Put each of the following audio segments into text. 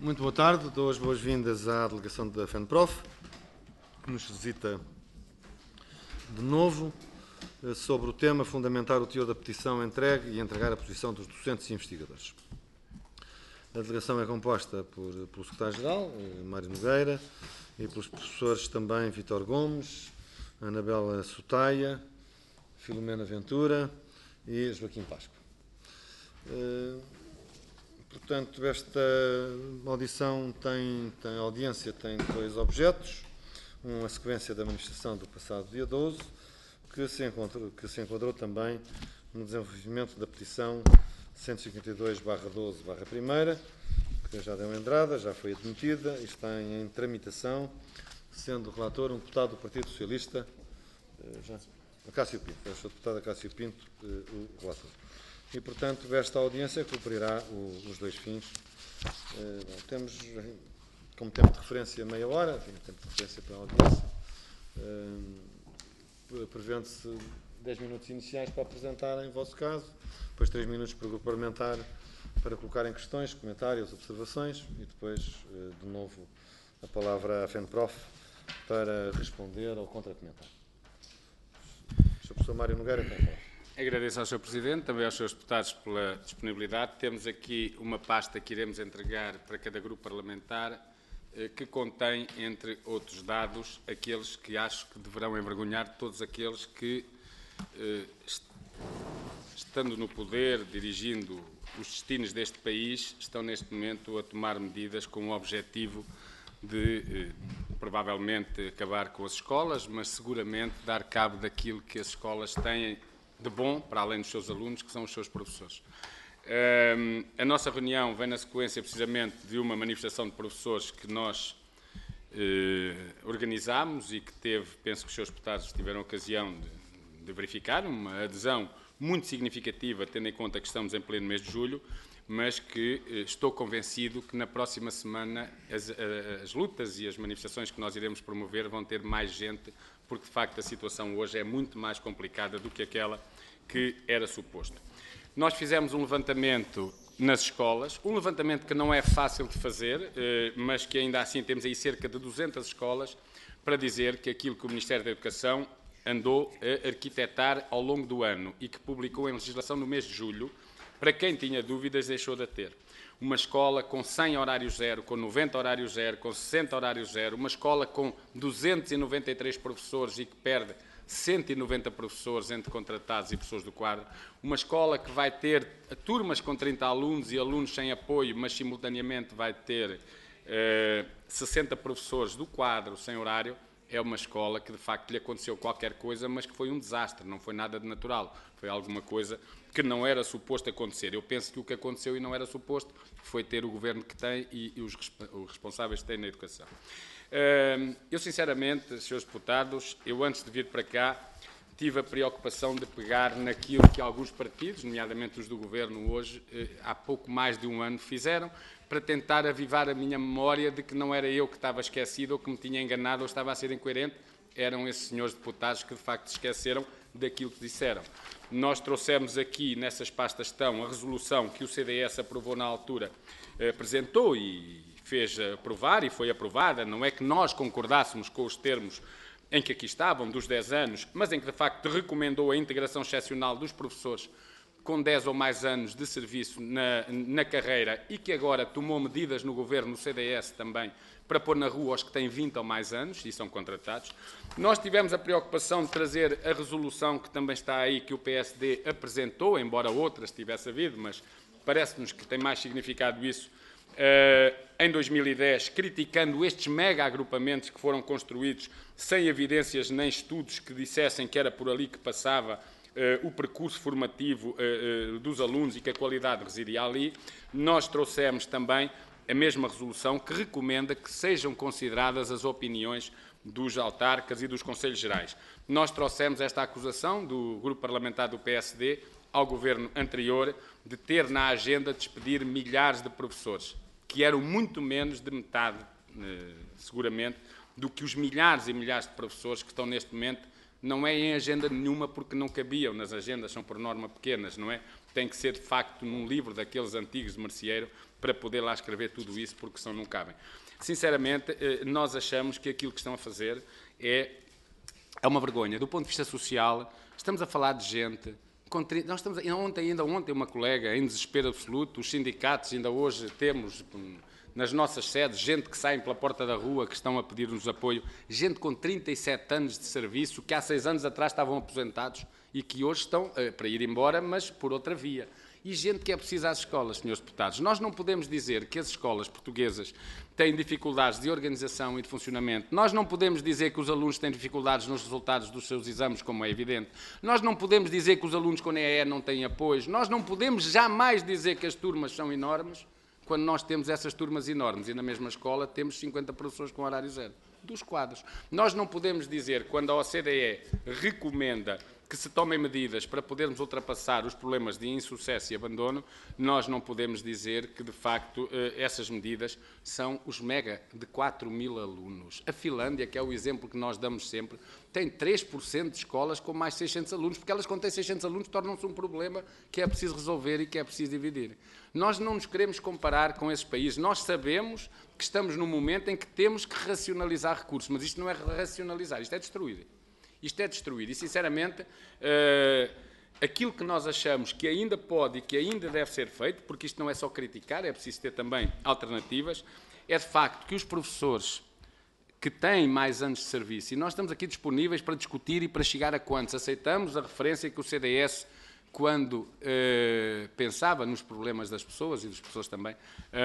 Muito boa tarde, dou as boas-vindas à delegação da FENPROF, que nos visita de novo sobre o tema fundamentar o teor da petição entregue e entregar a posição dos docentes e investigadores. A delegação é composta pelo secretário-geral, Mário Nogueira, e pelos professores também Vítor Gomes, Anabela Sotaia, Filomena Ventura e Joaquim Páscoa. Portanto, esta audição a audiência tem dois objetos. A sequência da manifestação do passado dia 12, que se enquadrou também no desenvolvimento da petição 152/12/1, que já deu entrada, já foi admitida e está em tramitação, sendo o relator um deputado do Partido Socialista, Cássio Pinto, o deputado Cássio Pinto, o relator. E, portanto, esta audiência cumprirá os dois fins. Temos, como tempo de referência, meia hora, tempo de referência para a audiência, prevendo-se 10 minutos iniciais para apresentarem o vosso caso, depois 3 minutos para o grupo parlamentar para colocarem questões, comentários, observações e depois, de novo, a palavra à FENPROF para responder ou contra-comentar. Sr. Professor Mário Nogueira, tem a palavra. Agradeço ao Sr. Presidente, também aos Srs. Deputados pela disponibilidade. Temos aqui uma pasta que iremos entregar para cada grupo parlamentar que contém, entre outros dados, aqueles que acho que deverão envergonhar todos aqueles que, estando no poder, dirigindo os destinos deste país, estão neste momento a tomar medidas com o objetivo de, provavelmente, acabar com as escolas, mas seguramente dar cabo daquilo que as escolas têm de bom, para além dos seus alunos, que são os seus professores. A nossa reunião vem na sequência, precisamente, de uma manifestação de professores que nós organizámos e que teve, penso que os seus deputados tiveram ocasião de verificar, uma adesão muito significativa, tendo em conta que estamos em pleno mês de julho, mas que estou convencido que na próxima semana as lutas e as manifestações que nós iremos promover vão ter mais gente, porque de facto a situação hoje é muito mais complicada do que aquela que era suposto. Nós fizemos um levantamento nas escolas, um levantamento que não é fácil de fazer, mas que ainda assim temos aí cerca de 200 escolas para dizer que aquilo que o Ministério da Educação andou a arquitetar ao longo do ano e que publicou em legislação no mês de julho, para quem tinha dúvidas, deixou de a ter. Uma escola com 100 horários zero, com 90 horários zero, com 60 horários zero, uma escola com 293 professores e que perde 190 professores entre contratados e professores do quadro, uma escola que vai ter turmas com 30 alunos e alunos sem apoio, mas simultaneamente vai ter 60 professores do quadro sem horário, é uma escola que de facto lhe aconteceu qualquer coisa, mas que foi um desastre, não foi nada de natural, foi alguma coisa que não era suposto acontecer. Eu penso que o que aconteceu e não era suposto foi ter o governo que tem e os responsáveis que têm na educação. Eu, sinceramente, Srs. Deputados, eu antes de vir para cá, tive a preocupação de pegar naquilo que alguns partidos, nomeadamente os do governo hoje, há pouco mais de um ano fizeram, para tentar avivar a minha memória de que não era eu que estava esquecido ou que me tinha enganado ou estava a ser incoerente, eram esses senhores deputados que de facto esqueceram daquilo que disseram. Nós trouxemos aqui, nessas pastas estão, a resolução que o CDS aprovou na altura, apresentou e fez aprovar e foi aprovada. Não é que nós concordássemos com os termos em que aqui estavam, dos 10 anos, mas em que de facto recomendou a integração excepcional dos professores com 10 ou mais anos de serviço na carreira e que agora tomou medidas no governo, no CDS também, para pôr na rua os que têm 20 ou mais anos e são contratados. Nós tivemos a preocupação de trazer a resolução que também está aí, que o PSD apresentou, embora outras tivesse havido, mas parece-nos que tem mais significado isso, em 2010, criticando estes mega-agrupamentos que foram construídos sem evidências nem estudos que dissessem que era por ali que passava o percurso formativo dos alunos e que a qualidade residia ali. Nós trouxemos também a mesma resolução que recomenda que sejam consideradas as opiniões dos autarcas e dos conselhos gerais. Nós trouxemos esta acusação do grupo parlamentar do PSD ao governo anterior de ter na agenda despedir milhares de professores, que eram muito menos de metade, seguramente, do que os milhares e milhares de professores que estão neste momento não é em agenda nenhuma porque não cabiam nas agendas, são por norma pequenas, não é? Tem que ser, de facto, num livro daqueles antigos de Merceeiro para poder lá escrever tudo isso, porque senão não cabem. Sinceramente, nós achamos que aquilo que estão a fazer é uma vergonha. Do ponto de vista social, estamos a falar de gente... Nós estamos, ainda ontem uma colega em desespero absoluto, os sindicatos, ainda hoje temos nas nossas sedes gente que sai pela porta da rua, que estão a pedir-nos apoio, gente com 37 anos de serviço, que há 6 anos atrás estavam aposentados e que hoje estão para ir embora, mas por outra via. E gente que é preciso às escolas, senhores deputados. Nós não podemos dizer que as escolas portuguesas têm dificuldades de organização e de funcionamento. Nós não podemos dizer que os alunos têm dificuldades nos resultados dos seus exames, como é evidente. Nós não podemos dizer que os alunos com EE não têm apoios. Nós não podemos jamais dizer que as turmas são enormes, quando nós temos essas turmas enormes e na mesma escola temos 50 professores com horário zero, dos quadros. Nós não podemos dizer, quando a OCDE recomenda que se tomem medidas para podermos ultrapassar os problemas de insucesso e abandono, nós não podemos dizer que, de facto, essas medidas são os mega de 4.000 alunos. A Finlândia, que é o exemplo que nós damos sempre, tem 3% de escolas com mais 600 alunos, porque elas, quando têm 600 alunos, tornam-se um problema que é preciso resolver e que é preciso dividir. Nós não nos queremos comparar com esses países. Nós sabemos que estamos num momento em que temos que racionalizar recursos, mas isto não é racionalizar, isto é destruir. Isto é destruir. E, sinceramente, aquilo que nós achamos que ainda pode e que ainda deve ser feito, porque isto não é só criticar, é preciso ter também alternativas, é de facto que os professores que têm mais anos de serviço, e nós estamos aqui disponíveis para discutir e para chegar a quantos, aceitamos a referência que o CDS, quando pensava nos problemas das pessoas e dos professores também,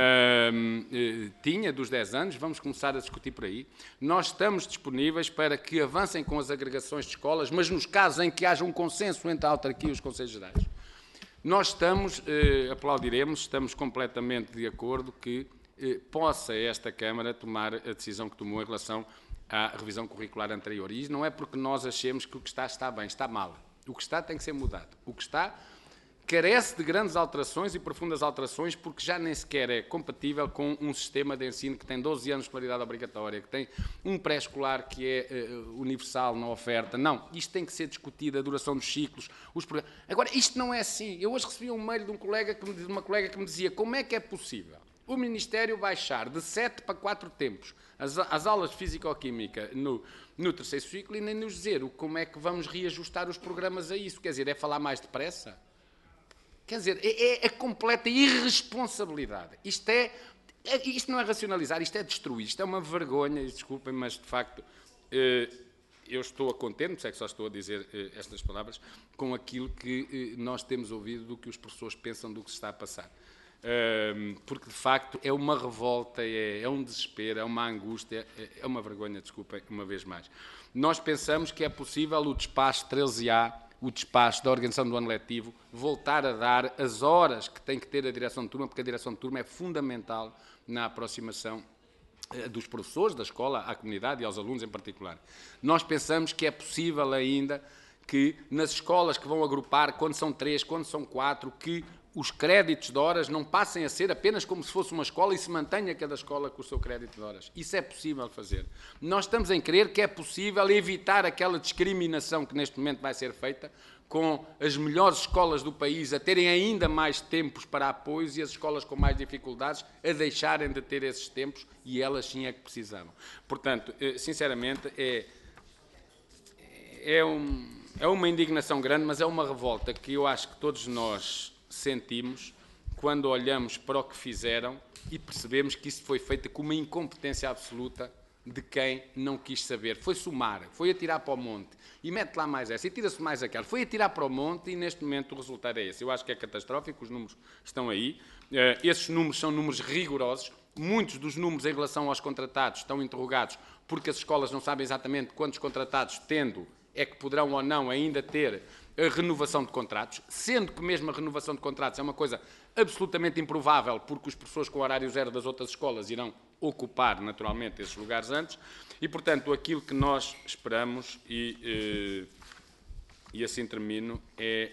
tinha dos 10 anos, vamos começar a discutir por aí. Nós estamos disponíveis para que avancem com as agregações de escolas, mas nos casos em que haja um consenso entre a autarquia e os Conselhos Gerais. Nós estamos, aplaudiremos, estamos completamente de acordo que possa esta Câmara tomar a decisão que tomou em relação à revisão curricular anterior. E isso não é porque nós achemos que o que está bem, está mal. O que está tem que ser mudado. O que está carece de grandes alterações e profundas alterações porque já nem sequer é compatível com um sistema de ensino que tem 12 anos de escolaridade obrigatória, que tem um pré-escolar que é universal na oferta. Não, isto tem que ser discutido, a duração dos ciclos. Agora, isto não é assim. Eu hoje recebi um mail de uma colega que me dizia como é que é possível o Ministério baixar de 7 para 4 tempos as aulas de Físico-Química no terceiro ciclo e nem nos dizer como é que vamos reajustar os programas a isso. Quer dizer, é falar mais depressa? Quer dizer, é a completa irresponsabilidade. Isto não é racionalizar, isto é destruir, isto é uma vergonha, desculpem, mas de facto eu estou a contente, por isso é que só estou a dizer estas palavras, com aquilo que nós temos ouvido do que os professores pensam do que se está a passar. Porque de facto é uma revolta, é um desespero, é uma angústia, é uma vergonha, desculpem, uma vez mais. Nós pensamos que é possível o despacho 13A, o despacho da organização do ano letivo, voltar a dar as horas que tem que ter a direção de turma, porque a direção de turma é fundamental na aproximação dos professores da escola à comunidade e aos alunos em particular. Nós pensamos que é possível ainda que nas escolas que vão agrupar, quando são 3, quando são 4, que os créditos de horas não passem a ser apenas como se fosse uma escola e se mantenha cada escola com o seu crédito de horas. Isso é possível fazer. Nós estamos em crer que é possível evitar aquela discriminação que neste momento vai ser feita com as melhores escolas do país a terem ainda mais tempos para apoios e as escolas com mais dificuldades a deixarem de ter esses tempos e elas sim é que precisavam. Portanto, sinceramente, é uma indignação grande, mas é uma revolta que eu acho que todos nós sentimos quando olhamos para o que fizeram e percebemos que isso foi feito com uma incompetência absoluta de quem não quis saber. Foi somar, foi atirar para o monte e mete lá mais essa e tira-se mais aquela. Foi atirar para o monte e neste momento o resultado é esse. Eu acho que é catastrófico, os números estão aí. Esses números são números rigorosos. Muitos dos números em relação aos contratados estão interrogados porque as escolas não sabem exatamente quantos contratados tendo é que poderão ou não ainda ter a renovação de contratos, sendo que mesmo a renovação de contratos é uma coisa absolutamente improvável, porque os professores com horário zero das outras escolas irão ocupar naturalmente esses lugares antes, e portanto aquilo que nós esperamos, e assim termino, é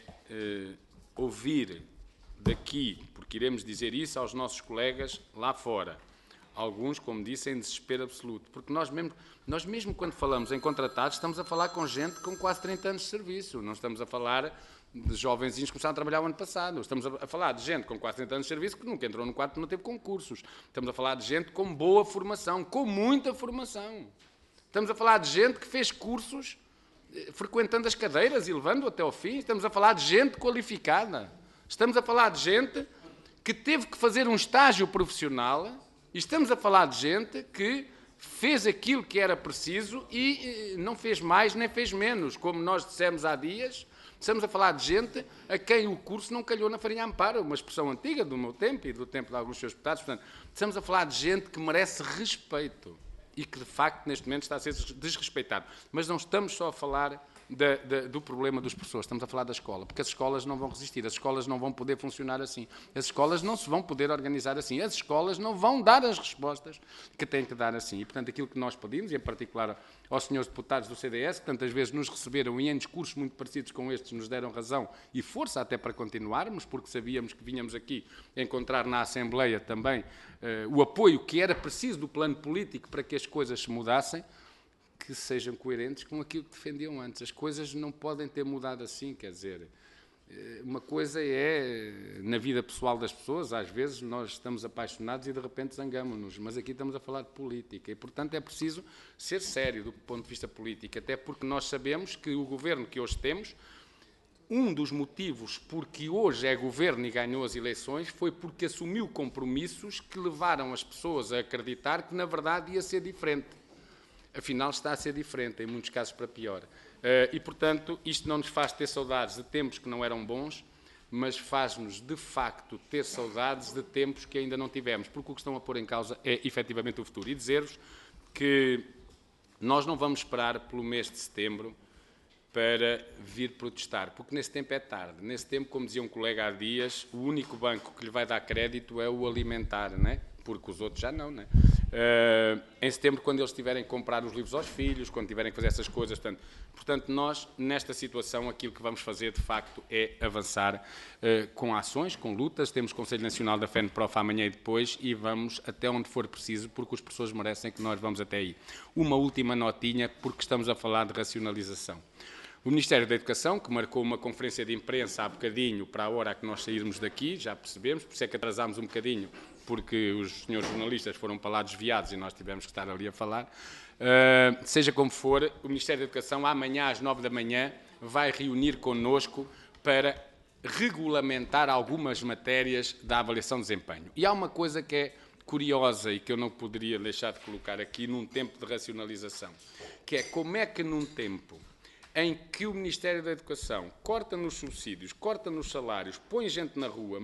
ouvir daqui, porque iremos dizer isso aos nossos colegas lá fora, alguns, como disse, em desespero absoluto, porque nós mesmo quando falamos em contratados, estamos a falar com gente com quase 30 anos de serviço, não estamos a falar de jovenzinhos que começaram a trabalhar o ano passado, estamos a falar de gente com quase 30 anos de serviço que nunca entrou no quadro, não teve concursos, estamos a falar de gente com boa formação, com muita formação, estamos a falar de gente que fez cursos frequentando as cadeiras e levando até ao fim, estamos a falar de gente qualificada, estamos a falar de gente que teve que fazer um estágio profissional e estamos a falar de gente que fez aquilo que era preciso e não fez mais nem fez menos, como nós dissemos há dias. Estamos a falar de gente a quem o curso não calhou na farinha amparo, uma expressão antiga do meu tempo e do tempo de alguns seus deputados. Portanto, estamos a falar de gente que merece respeito e que, de facto, neste momento está a ser desrespeitado. Mas não estamos só a falar do problema dos professores, estamos a falar da escola, porque as escolas não vão resistir, as escolas não vão poder funcionar assim, as escolas não se vão poder organizar assim, as escolas não vão dar as respostas que têm que dar assim. E, portanto, aquilo que nós pedimos, e em particular aos senhores deputados do CDS, que tantas vezes nos receberam e em discursos muito parecidos com estes nos deram razão e força até para continuarmos, porque sabíamos que vínhamos aqui encontrar na Assembleia também o apoio que era preciso do plano político para que as coisas se mudassem, que sejam coerentes com aquilo que defendiam antes. As coisas não podem ter mudado assim, quer dizer, uma coisa é na vida pessoal das pessoas, às vezes nós estamos apaixonados e de repente zangamos-nos, mas aqui estamos a falar de política e, portanto, é preciso ser sério do ponto de vista político, até porque nós sabemos que o governo que hoje temos, um dos motivos porque hoje é governo e ganhou as eleições foi porque assumiu compromissos que levaram as pessoas a acreditar que, na verdade, ia ser diferente. Afinal, está a ser diferente, em muitos casos para pior. E, portanto, isto não nos faz ter saudades de tempos que não eram bons, mas faz-nos, de facto, ter saudades de tempos que ainda não tivemos, porque o que estão a pôr em causa é, efetivamente, o futuro. E dizer-vos que nós não vamos esperar pelo mês de setembro para vir protestar, porque nesse tempo é tarde. Nesse tempo, como dizia um colega há dias, o único banco que lhe vai dar crédito é o alimentar, não é? Porque os outros já não, não é? Em setembro, quando eles tiverem que comprar os livros aos filhos, quando tiverem que fazer essas coisas. Portanto, nós, nesta situação, aquilo que vamos fazer, de facto, é avançar com ações, com lutas. Temos o Conselho Nacional da FENPROF amanhã e depois e vamos até onde for preciso, porque as pessoas merecem que nós vamos até aí. Uma última notinha, porque estamos a falar de racionalização. O Ministério da Educação, que marcou uma conferência de imprensa há bocadinho para a hora que nós sairmos daqui, já percebemos, por isso é que atrasámos um bocadinho, porque os senhores jornalistas foram para lá desviados e nós tivemos que estar ali a falar. Seja como for, o Ministério da Educação, amanhã às 9 da manhã, vai reunir connosco para regulamentar algumas matérias da avaliação de desempenho. E há uma coisa que é curiosa e que eu não poderia deixar de colocar aqui num tempo de racionalização, que é como é que num tempo em que o Ministério da Educação corta nos subsídios, corta nos salários, põe gente na rua,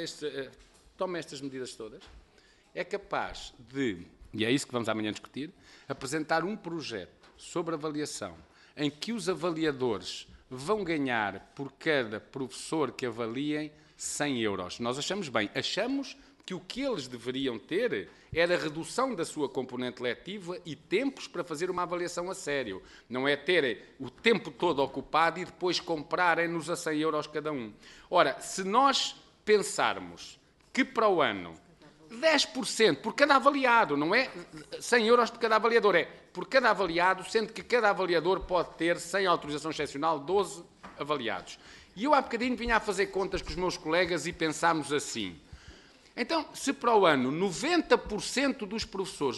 toma estas medidas todas, é capaz de, e é isso que vamos amanhã discutir, apresentar um projeto sobre avaliação em que os avaliadores vão ganhar por cada professor que avaliem 100 euros. Nós achamos bem, achamos que o que eles deveriam ter era a redução da sua componente letiva e tempos para fazer uma avaliação a sério. Não é terem o tempo todo ocupado e depois comprarem-nos a 100 euros cada um. Ora, se nós pensarmos que para o ano 10% por cada avaliado, não é 100 euros por cada avaliador, é por cada avaliado, sendo que cada avaliador pode ter, sem autorização excepcional, 12 avaliados. E eu há bocadinho vinha a fazer contas com os meus colegas e pensámos assim. Então, se para o ano 90% dos professores,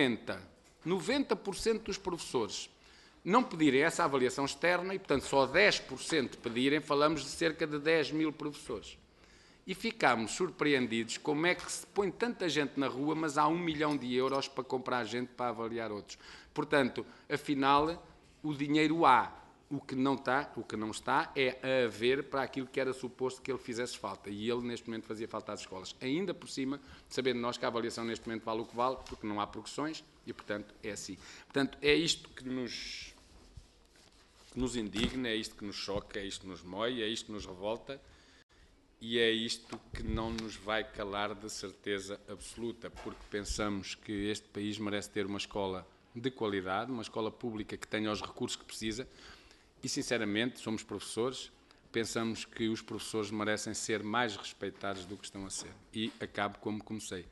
90% dos professores não pedirem essa avaliação externa e, portanto, só 10% pedirem, falamos de cerca de 10 mil professores. E ficámos surpreendidos como é que se põe tanta gente na rua, mas há 1 milhão de euros para comprar gente para avaliar outros. Portanto, afinal, o dinheiro há. O que não está é a haver para aquilo que era suposto que ele fizesse falta. E ele, neste momento, fazia falta às escolas. Ainda por cima, sabendo nós que a avaliação, neste momento, vale o que vale, porque não há progressões e, portanto, é assim. Portanto, é isto que nos indigna, é isto que nos choca, é isto que nos mói, é isto que nos revolta e é isto que não nos vai calar de certeza absoluta, porque pensamos que este país merece ter uma escola de qualidade, uma escola pública que tenha os recursos que precisa. E, sinceramente, somos professores, pensamos que os professores merecem ser mais respeitados do que estão a ser. E acabo como comecei.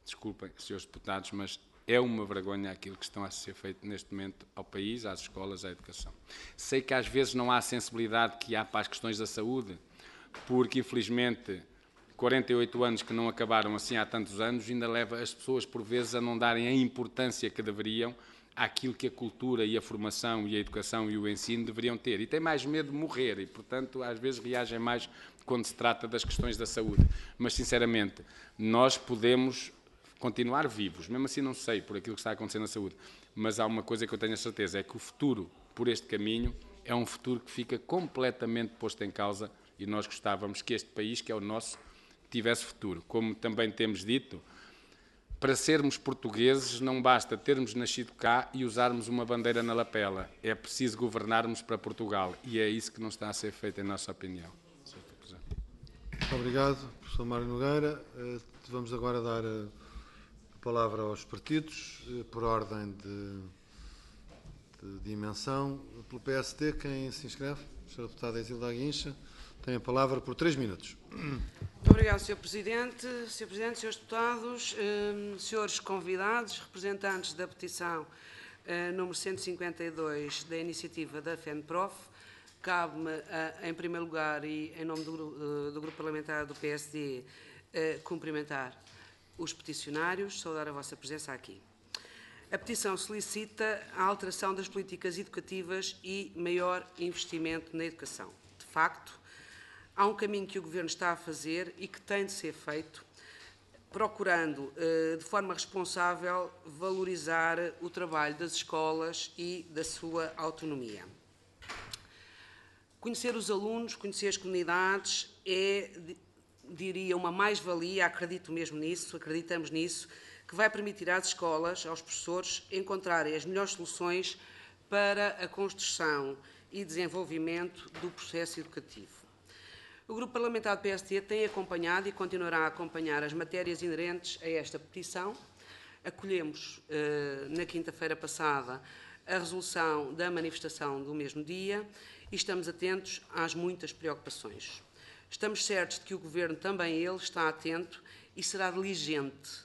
desculpem, senhores deputados, mas é uma vergonha aquilo que estão a ser feito neste momento ao país, às escolas, à educação. Sei que às vezes não há a sensibilidade que há para as questões da saúde, porque infelizmente 48 anos que não acabaram assim há tantos anos ainda leva as pessoas por vezes a não darem a importância que deveriam àquilo que a cultura e a formação e a educação e o ensino deveriam ter. E têm mais medo de morrer e, portanto, às vezes reagem mais quando se trata das questões da saúde. Mas, sinceramente, nós podemos continuar vivos, mesmo assim não sei por aquilo que está acontecendo na saúde, mas há uma coisa que eu tenho a certeza, é que o futuro por este caminho é um futuro que fica completamente posto em causa e nós gostávamos que este país, que é o nosso, tivesse futuro. Como também temos dito, para sermos portugueses não basta termos nascido cá e usarmos uma bandeira na lapela, é preciso governarmos para Portugal e é isso que não está a ser feito em nossa opinião. Muito obrigado, professor Mário Nogueira. Vamos agora dar a palavra aos partidos, por ordem de dimensão. Pelo PSD, quem se inscreve? A senhora deputada Isilda Aguincha tem a palavra por 3 minutos. Muito obrigado, Sr. Presidente. Sr. Presidente, Srs. Deputados, senhores convidados, representantes da petição número 152 da iniciativa da FENPROF, cabe-me, em primeiro lugar e em nome do Grupo Parlamentar do PSD, cumprimentar os peticionários, saudar a vossa presença aqui. A petição solicita a alteração das políticas educativas e maior investimento na educação. De facto, há um caminho que o Governo está a fazer e que tem de ser feito, procurando, de forma responsável, valorizar o trabalho das escolas e da sua autonomia. Conhecer os alunos, conhecer as comunidades é, diria, uma mais-valia, acredito mesmo nisso, acreditamos nisso, que vai permitir às escolas, aos professores, encontrarem as melhores soluções para a construção e desenvolvimento do processo educativo. O Grupo Parlamentar do PSD tem acompanhado e continuará a acompanhar as matérias inerentes a esta petição. Acolhemos, na quinta-feira passada, a resolução da manifestação do mesmo dia e estamos atentos às muitas preocupações. Estamos certos de que o Governo, também ele, está atento e será diligente.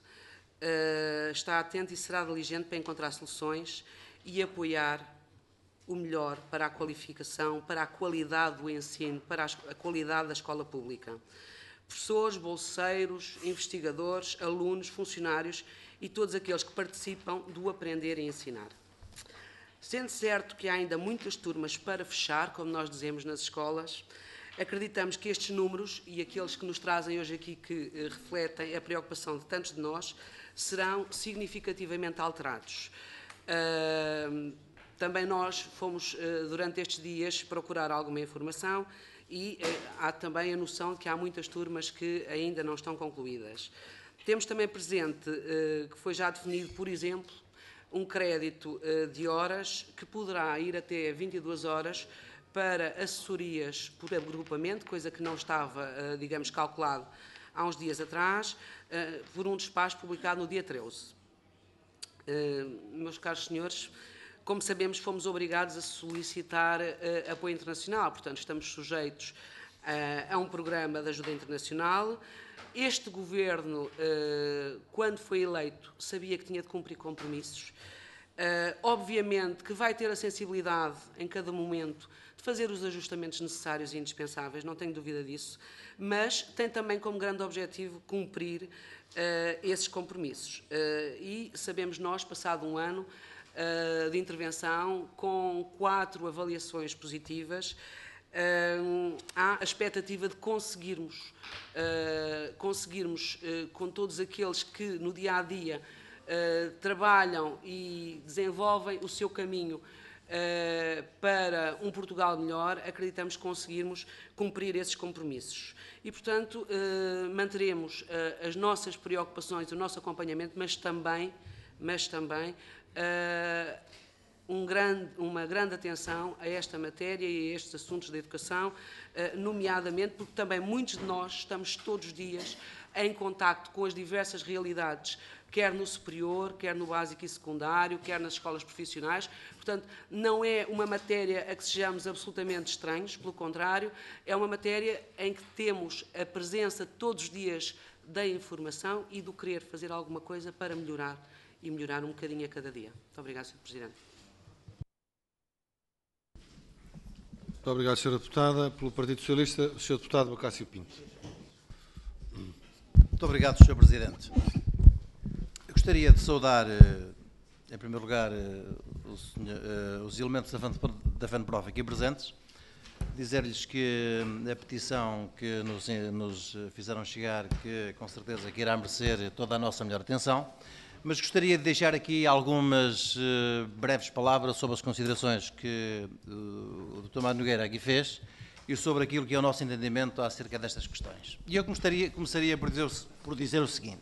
Para encontrar soluções e apoiar o melhor para a qualificação, para a qualidade do ensino, para a qualidade da escola pública. Professores, bolseiros, investigadores, alunos, funcionários e todos aqueles que participam do aprender e ensinar. Sendo certo que há ainda muitas turmas para fechar, como nós dizemos nas escolas, acreditamos que estes números e aqueles que nos trazem hoje aqui que refletem a preocupação de tantos de nós serão significativamente alterados. Também nós fomos, durante estes dias, procurar alguma informação e há também a noção de que há muitas turmas que ainda não estão concluídas. Temos também presente que foi já definido, por exemplo, um crédito de horas que poderá ir até 22 horas para assessorias por agrupamento, coisa que não estava, digamos, calculado há uns dias atrás, por um despacho publicado no dia 13. Meus caros senhores, como sabemos, fomos obrigados a solicitar apoio internacional, portanto, estamos sujeitos a um programa de ajuda internacional. Este Governo, quando foi eleito, sabia que tinha de cumprir compromissos. Obviamente que vai ter a sensibilidade, em cada momento, de fazer os ajustamentos necessários e indispensáveis, não tenho dúvida disso, mas tem também como grande objetivo cumprir esses compromissos. E sabemos nós, passado um ano de intervenção, com 4 avaliações positivas, há a expectativa de conseguirmos com todos aqueles que no dia-a-dia trabalham e desenvolvem o seu caminho para um Portugal melhor, acreditamos que conseguirmos cumprir esses compromissos. E, portanto, manteremos as nossas preocupações, o nosso acompanhamento, mas também uma grande atenção a esta matéria e a estes assuntos da educação, nomeadamente porque também muitos de nós estamos todos os dias em contacto com as diversas realidades, quer no superior, quer no básico e secundário, quer nas escolas profissionais. Portanto, não é uma matéria a que sejamos absolutamente estranhos, pelo contrário, é uma matéria em que temos a presença todos os dias da informação e do querer fazer alguma coisa para melhorar e melhorar um bocadinho a cada dia. Muito obrigado, Sr. Presidente. Muito obrigado, Sra. Deputada. Pelo Partido Socialista, o Sr. Deputado Bacássio Pinto. Muito obrigado, Sr. Presidente. Eu gostaria de saudar, em primeiro lugar, os elementos da FENPROF aqui presentes, dizer-lhes que a petição que nos fizeram chegar, que com certeza que irá merecer toda a nossa melhor atenção, mas gostaria de deixar aqui algumas breves palavras sobre as considerações que o Dr. Mário Nogueira aqui fez e sobre aquilo que é o nosso entendimento acerca destas questões. E eu começaria por dizer o seguinte: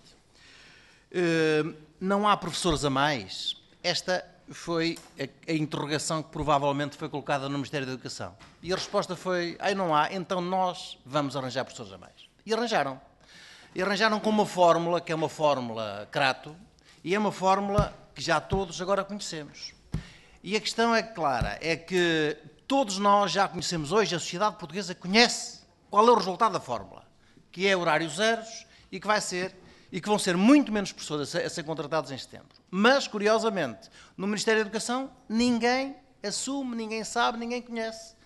não há professores a mais? Esta foi a interrogação que provavelmente foi colocada no Ministério da Educação. E a resposta foi: não há, então nós vamos arranjar professores a mais. E arranjaram. E arranjaram com uma fórmula, que é uma fórmula Crato, e é uma fórmula que já todos agora conhecemos. E a questão é clara, é que todos nós já conhecemos hoje, a sociedade portuguesa conhece qual é o resultado da fórmula, que é horários zeros e que vão ser muito menos professores a ser contratados em setembro. Mas, curiosamente, no Ministério da Educação, ninguém assume, ninguém sabe, ninguém conhece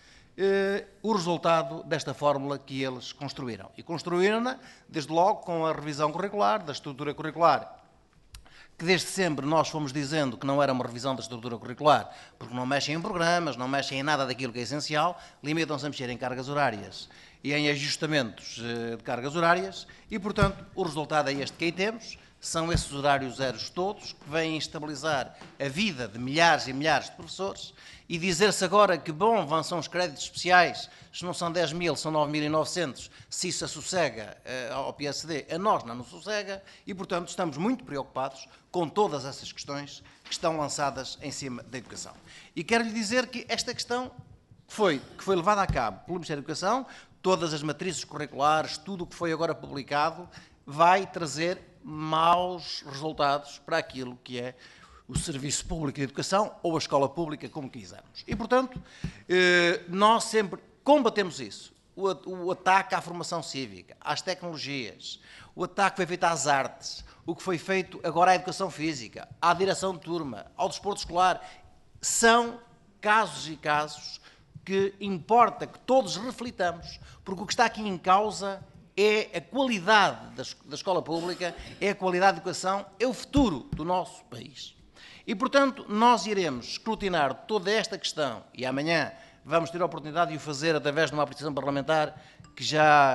o resultado desta fórmula que eles construíram. E construíram-na, desde logo, com a revisão curricular, da estrutura curricular, que desde sempre nós fomos dizendo que não era uma revisão da estrutura curricular, porque não mexem em programas, não mexem em nada daquilo que é essencial, limitam-se a mexer em cargas horárias e em ajustamentos de cargas horárias, e, portanto, o resultado é este que aí temos. São esses horários zeros todos que vêm estabilizar a vida de milhares e milhares de professores, e dizer-se agora que, bom, são os créditos especiais, se não são 10.000, são 9.900, se isso assossega ao PSD, a nós não nos sossega, e, portanto, estamos muito preocupados com todas essas questões que estão lançadas em cima da educação. E quero-lhe dizer que esta questão que foi levada a cabo pelo Ministério da Educação, todas as matrizes curriculares, tudo o que foi agora publicado, vai trazer maus resultados para aquilo que é o Serviço Público de Educação ou a escola pública, como quisermos. E, portanto, nós sempre combatemos isso. O ataque à formação cívica, às tecnologias, o ataque que foi feito às artes, o que foi feito agora à educação física, à direção de turma, ao desporto escolar, são casos e casos que importa que todos reflitamos, porque o que está aqui em causa é a qualidade da escola pública, é a qualidade da educação, é o futuro do nosso país. E, portanto, nós iremos escrutinar toda esta questão, e amanhã vamos ter a oportunidade de o fazer através de uma apreciação parlamentar que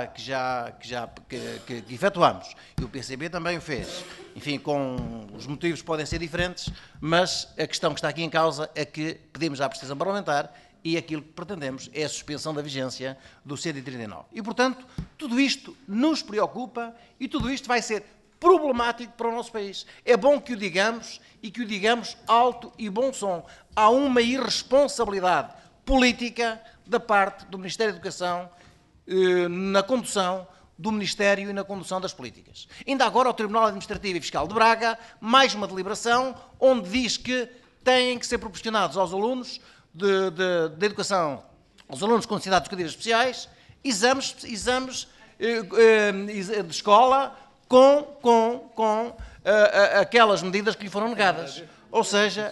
efetuamos. E o PCB também o fez. Enfim, com os motivos podem ser diferentes, mas a questão que está aqui em causa é que pedimos a apreciação parlamentar e aquilo que pretendemos é a suspensão da vigência do 139. E, portanto, tudo isto nos preocupa e tudo isto vai ser problemático para o nosso país. É bom que o digamos e que o digamos alto e bom som. Há uma irresponsabilidade política da parte do Ministério da Educação na condução do Ministério e na condução das políticas. Ainda agora o Tribunal Administrativo e Fiscal de Braga, mais uma deliberação onde diz que têm que ser proporcionados aos alunos de educação, aos alunos com necessidades educativas especiais, exames de escola com aquelas medidas que lhe foram negadas. Ou seja,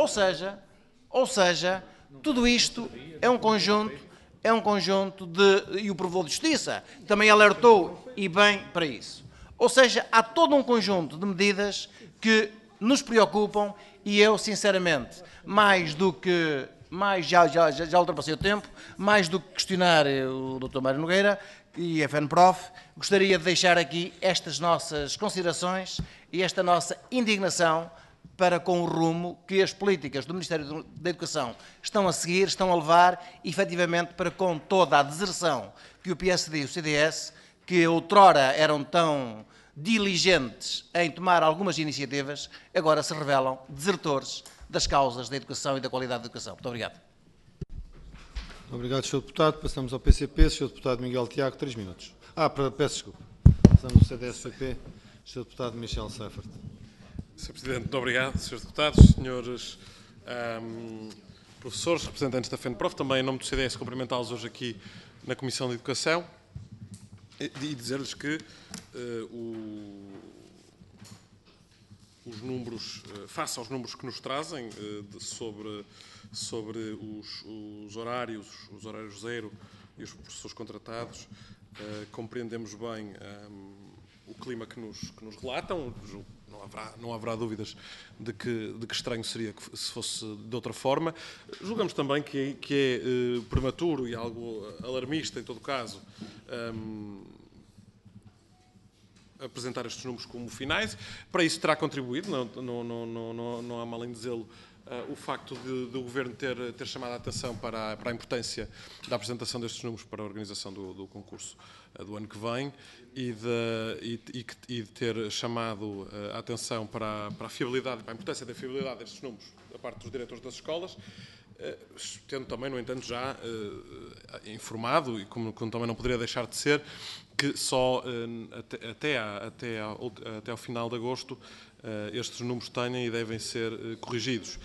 tudo isto é um conjunto e o Provedor de Justiça também alertou, e bem, para isso. Ou seja, há todo um conjunto de medidas que nos preocupam e eu, sinceramente, já ultrapassei o tempo, mais do que questionar o Dr. Mário Nogueira e a FENPROF, gostaria de deixar aqui estas nossas considerações e esta nossa indignação para com o rumo que as políticas do Ministério da Educação estão a seguir, estão a levar, efetivamente, para com toda a deserção que o PSD e o CDS, que outrora eram tão diligentes em tomar algumas iniciativas, agora se revelam desertores das causas da educação e da qualidade da educação. Muito obrigado. Obrigado, Sr. Deputado. Passamos ao PCP. Sr. Deputado Miguel Tiago, 3 minutos. Peço desculpa. Passamos ao CDS-PP. Sr. Deputado Michel Seifert. Sr. Presidente, muito obrigado. Srs. Deputados, senhores professores, representantes da FENPROF, também em nome do CDS cumprimentá-los hoje aqui na Comissão de Educação. e dizer-lhes que os números, face aos números que nos trazem sobre os horários zero e os professores contratados, compreendemos bem o clima que nos relatam. Não haverá dúvidas de que estranho seria se fosse de outra forma. Julgamos também que é prematuro e algo alarmista, em todo caso, apresentar estes números como finais. Para isso terá contribuído, não há mal em dizê-lo, o facto de o Governo ter chamado a atenção para a importância da apresentação destes números para a organização do concurso do ano que vem e de ter chamado a atenção para a fiabilidade, para a importância da fiabilidade destes números da parte dos diretores das escolas, tendo também, no entanto, já informado, e como também não poderia deixar de ser, que só até ao final de agosto estes números têm e devem ser corrigidos.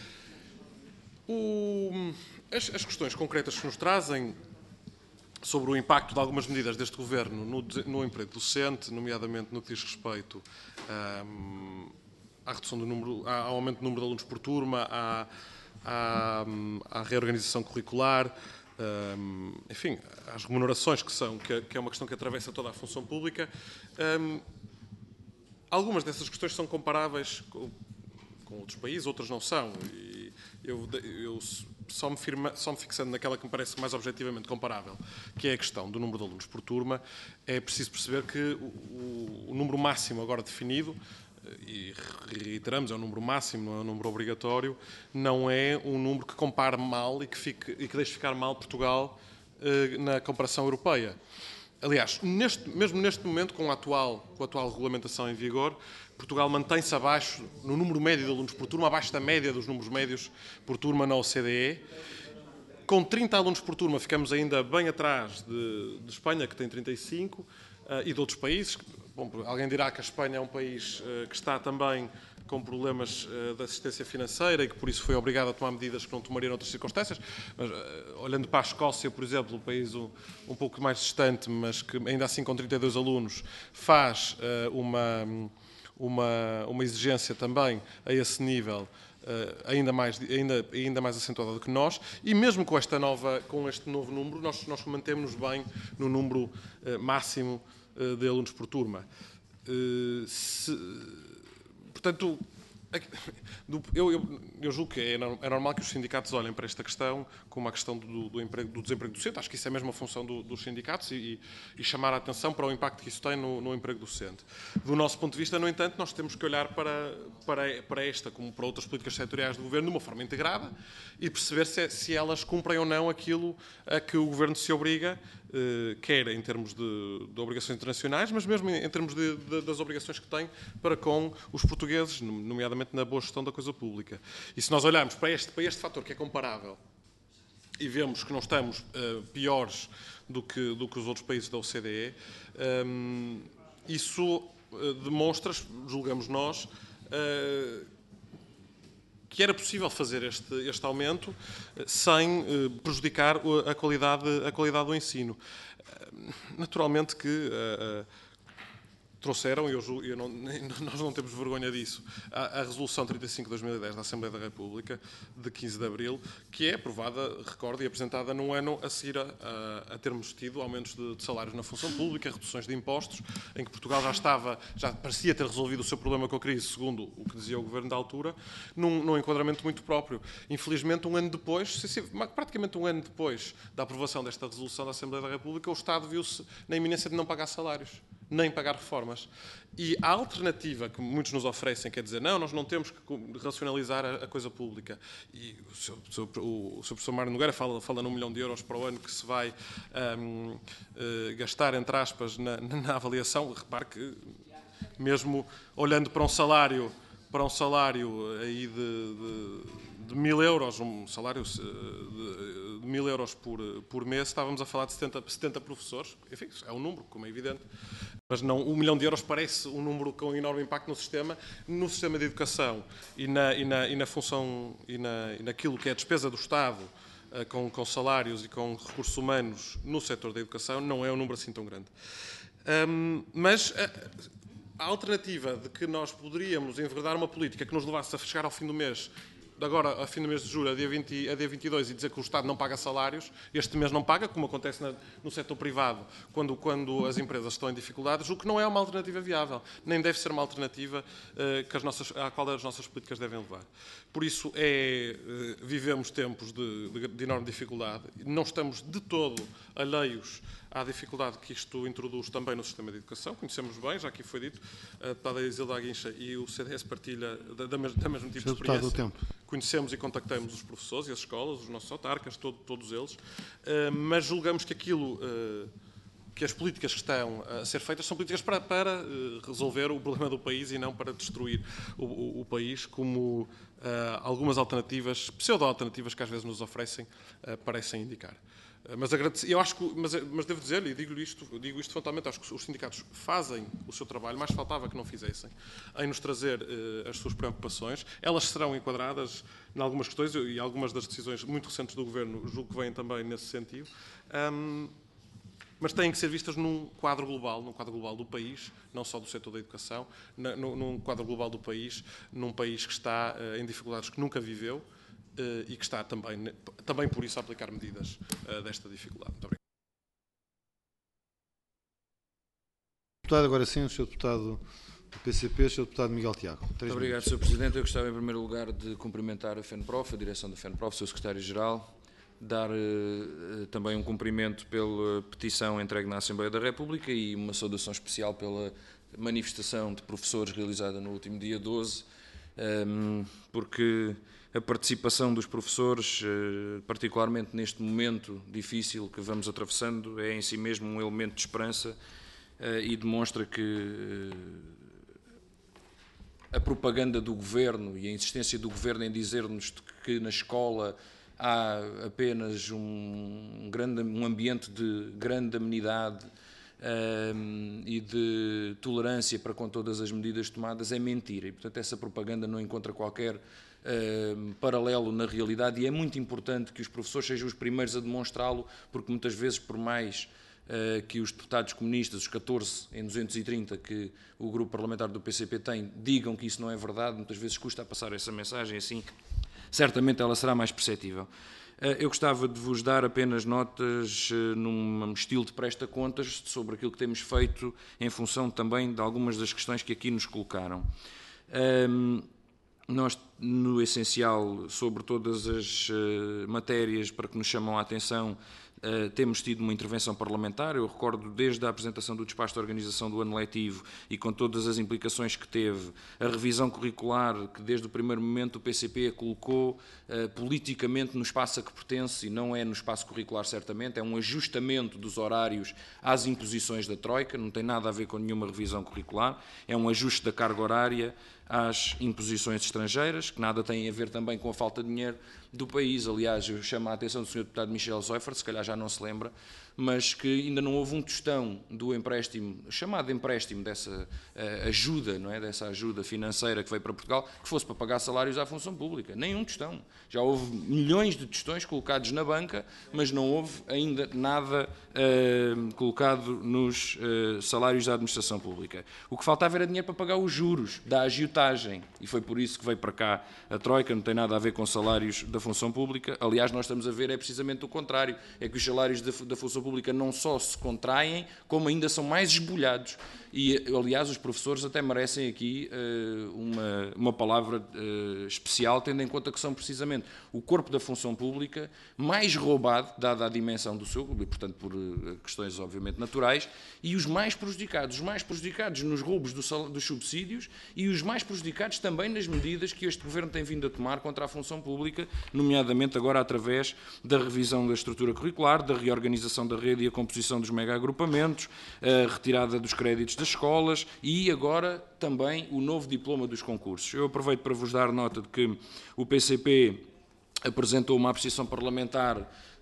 As questões concretas que nos trazem sobre o impacto de algumas medidas deste Governo no emprego docente, nomeadamente no que diz respeito à redução do número, ao aumento do número de alunos por turma, à reorganização curricular, enfim, às remunerações, que é uma questão que atravessa toda a função pública. Algumas dessas questões são comparáveis com outros países, outras não são. E eu só me fixando naquela que me parece mais objetivamente comparável, que é a questão do número de alunos por turma. É preciso perceber que o número máximo agora definido, e reiteramos, é um número máximo, não é um número obrigatório, não é um número que compare mal e que deixe ficar mal Portugal na comparação europeia. Aliás, mesmo neste momento, com a atual regulamentação em vigor, Portugal mantém-se abaixo, no número médio de alunos por turma, abaixo da média dos números médios por turma na OCDE. Com 30 alunos por turma ficamos ainda bem atrás de Espanha, que tem 35, e de outros países. Bom, alguém dirá que a Espanha é um país que está também com problemas de assistência financeira e que por isso foi obrigado a tomar medidas que não tomaria noutras circunstâncias. Mas, olhando para a Escócia, por exemplo, um país um pouco mais distante, mas que ainda assim com 32 alunos com uma exigência também a esse nível ainda mais acentuada do que nós, e mesmo com este novo número, nós mantemos-nos bem no número máximo de alunos por turma. Portanto, eu julgo que é normal que os sindicatos olhem para esta questão como a questão do desemprego docente. Acho que isso é mesmo a função dos sindicatos e chamar a atenção para o impacto que isso tem no emprego docente. Do nosso ponto de vista, no entanto, nós temos que olhar para esta, como para outras políticas setoriais do Governo, de uma forma integrada e perceber se elas cumprem ou não aquilo a que o Governo se obriga, quer em termos de obrigações internacionais, mas mesmo em termos das obrigações que tem para com os portugueses, nomeadamente na boa gestão da coisa pública. E se nós olharmos para este fator que é comparável e vemos que não estamos piores do que os outros países da OCDE, isso demonstra, julgamos nós, que era possível fazer este aumento sem prejudicar a qualidade do ensino. Naturalmente que trouxeram, nós não temos vergonha disso, a Resolução 35/2010 da Assembleia da República, de 15 de abril, que é aprovada, recordo, e apresentada num ano a seguir a termos tido aumentos de salários na função pública, reduções de impostos, em que Portugal já parecia ter resolvido o seu problema com a crise, segundo o que dizia o Governo da altura, num enquadramento muito próprio. Infelizmente, praticamente um ano depois da aprovação desta Resolução da Assembleia da República, o Estado viu-se na iminência de não pagar salários, nem pagar reformas. E a alternativa que muitos nos oferecem, quer dizer, não, nós não temos que racionalizar a coisa pública. E o Sr. Professor Mário Nogueira fala num 1 milhão de euros para o ano que se vai gastar, entre aspas, na avaliação. Repare que, mesmo olhando para um salário aí de 1.000 euros, um salário de 1.000 euros por mês, estávamos a falar de 70 professores. Enfim, é um número, como é evidente. Mas não, 1 milhão de euros parece um número com enorme impacto no sistema de educação e na função e naquilo que é a despesa do Estado com salários e com recursos humanos no setor da educação, não é um número assim tão grande. Mas a alternativa de que nós poderíamos enverdar uma política que nos levasse a chegar ao fim do mês, agora, a fim do mês de julho, a dia 22, e dizer que o Estado não paga salários, este mês não paga, como acontece no setor privado, quando as empresas estão em dificuldades, o que não é uma alternativa viável, nem deve ser uma alternativa à qual as nossas políticas devem levar. Por isso, vivemos tempos de enorme dificuldade, não estamos de todo alheios à dificuldade que isto introduz também no sistema de educação, conhecemos bem, já aqui foi dito, a deputada Isilda Aguincha e o CDS partilha da mesmo tipo de experiência. Conhecemos e contactamos os professores e as escolas, os nossos autarcas, todos eles, mas julgamos que que as políticas que estão a ser feitas são políticas para resolver o problema do país e não para destruir o país, como algumas alternativas, pseudo-alternativas que às vezes nos oferecem, parecem indicar. Mas devo dizer-lhe, e digo isto frontalmente, acho que os sindicatos fazem o seu trabalho, mais faltava que não fizessem, em nos trazer as suas preocupações. Elas serão enquadradas em algumas questões, e algumas das decisões muito recentes do Governo julgo que vêm também nesse sentido, mas têm que ser vistas num quadro global do país, não só do setor da educação, num quadro global do país, num país que está em dificuldades que nunca viveu, e que está também por isso a aplicar medidas desta dificuldade. Muito obrigado. Deputado, agora sim, o Sr. Deputado do PCP, o Sr. Deputado Miguel Tiago. Muito obrigado, Sr. Presidente. Eu gostava, em primeiro lugar, de cumprimentar a FENPROF, a direção da FENPROF, o Sr. Secretário-Geral, dar também um cumprimento pela petição entregue na Assembleia da República e uma saudação especial pela manifestação de professores realizada no último dia 12, porque a participação dos professores, particularmente neste momento difícil que vamos atravessando, é em si mesmo um elemento de esperança e demonstra que a propaganda do Governo e a insistência do Governo em dizer-nos que na escola há apenas um ambiente de grande amenidade e de tolerância para com todas as medidas tomadas é mentira. E, portanto, essa propaganda não encontra qualquer paralelo na realidade e é muito importante que os professores sejam os primeiros a demonstrá-lo, porque muitas vezes, por mais que os deputados comunistas, os 14 em 230 que o grupo parlamentar do PCP tem, digam que isso não é verdade, muitas vezes custa a passar essa mensagem, assim certamente ela será mais perceptível. Eu gostava de vos dar apenas notas num estilo de presta-contas sobre aquilo que temos feito em função também de algumas das questões que aqui nos colocaram. Nós, no essencial, sobre todas as matérias para que nos chamam a atenção, temos tido uma intervenção parlamentar. Eu recordo desde a apresentação do despacho de organização do ano letivo e com todas as implicações que teve, a revisão curricular que desde o primeiro momento o PCP colocou politicamente no espaço a que pertence, e não é no espaço curricular certamente, é um ajustamento dos horários às imposições da Troika, não tem nada a ver com nenhuma revisão curricular, é um ajuste da carga horária às imposições estrangeiras, que nada tem a ver também com a falta de dinheiro do país. Aliás, eu chamo a atenção do Sr. Deputado Michel Seufert, se calhar já não se lembra, mas que ainda não houve um tostão do empréstimo, chamado empréstimo dessa ajuda, não é? Dessa ajuda financeira que veio para Portugal, que fosse para pagar salários à função pública. Nem um tostão. Já houve milhões de tostões colocados na banca, mas não houve ainda nada colocado nos salários da administração pública. O que faltava era dinheiro para pagar os juros da agiotagem, e foi por isso que veio para cá a Troika, não tem nada a ver com salários da função pública. Aliás, nós estamos a ver é precisamente o contrário, é que os salários da função pública não só se contraem, como ainda são mais esbulhados. E, aliás, os professores até merecem aqui uma palavra especial, tendo em conta que são precisamente o corpo da função pública mais roubado, dada a dimensão do seu, e, portanto, por questões obviamente naturais, e os mais prejudicados nos roubos dos subsídios e os mais prejudicados também nas medidas que este Governo tem vindo a tomar contra a função pública, nomeadamente agora através da revisão da estrutura curricular, da reorganização da rede e a composição dos mega-agrupamentos, a retirada dos créditos das escolas e agora também o novo diploma dos concursos. Eu aproveito para vos dar nota de que o PCP apresentou uma apreciação parlamentar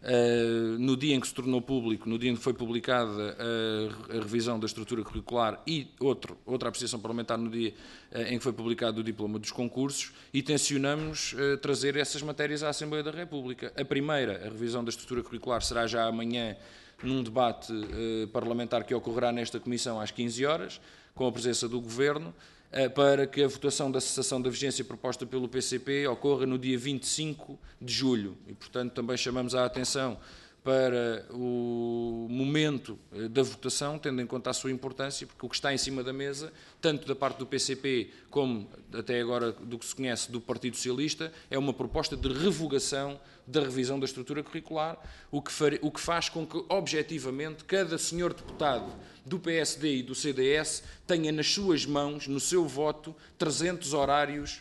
no dia em que se tornou público, no dia em que foi publicada a revisão da estrutura curricular e outra apreciação parlamentar no dia em que foi publicado o diploma dos concursos, e tencionamos trazer essas matérias à Assembleia da República. A primeira, a revisão da estrutura curricular, será já amanhã num debate parlamentar que ocorrerá nesta Comissão às 15 horas, com a presença do Governo, para que a votação da cessação da vigência proposta pelo PCP ocorra no dia 25 de julho. E, portanto, também chamamos a atenção para o momento da votação, tendo em conta a sua importância, porque o que está em cima da mesa, tanto da parte do PCP como, até agora, do que se conhece do Partido Socialista, é uma proposta de revogação da revisão da estrutura curricular, o que faz com que, objetivamente, cada senhor deputado do PSD e do CDS tenha nas suas mãos, no seu voto, 300 horários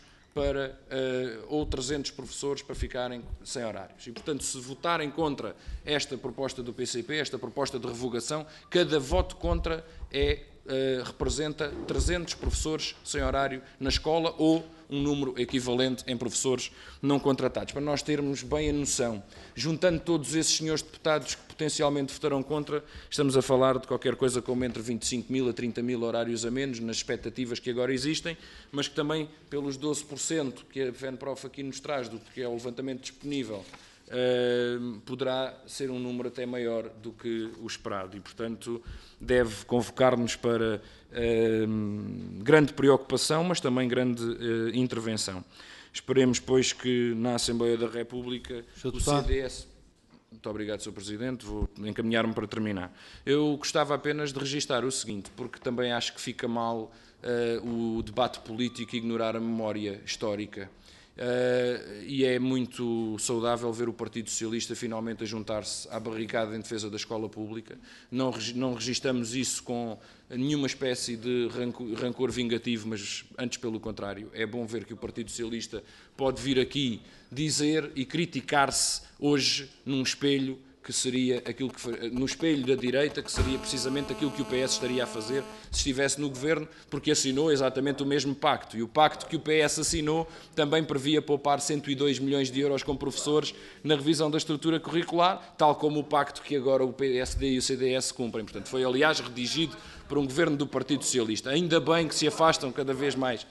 ou 300 professores para ficarem sem horários. E, portanto, se votarem contra esta proposta do PCP, esta proposta de revogação, cada voto contra representa 300 professores sem horário na escola ou um número equivalente em professores não contratados. Para nós termos bem a noção, juntando todos esses senhores deputados que potencialmente votarão contra, estamos a falar de qualquer coisa como entre 25.000 a 30.000 horários a menos, nas expectativas que agora existem, mas que também, pelos 12% que a FENPROF aqui nos traz, do que é o levantamento disponível, poderá ser um número até maior do que o esperado e, portanto, deve convocar-nos para grande preocupação, mas também grande intervenção. Esperemos, pois, que na Assembleia da República o CDS... Muito obrigado, Sr. Presidente. Vou encaminhar-me para terminar. Eu gostava apenas de registar o seguinte, porque também acho que fica mal o debate político ignorar a memória histórica. E é muito saudável ver o Partido Socialista finalmente a juntar-se à barricada em defesa da escola pública. Não registamos isso com nenhuma espécie de rancor vingativo, mas antes pelo contrário. É bom ver que o Partido Socialista pode vir aqui dizer e criticar-se hoje num espelho que seria aquilo que no espelho da direita, que seria precisamente aquilo que o PS estaria a fazer se estivesse no governo, porque assinou exatamente o mesmo pacto. E o pacto que o PS assinou também previa poupar 102 milhões de euros com professores na revisão da estrutura curricular, tal como o pacto que agora o PSD e o CDS cumprem. Portanto, foi, aliás, redigido por um governo do Partido Socialista. Ainda bem que se afastam cada vez mais.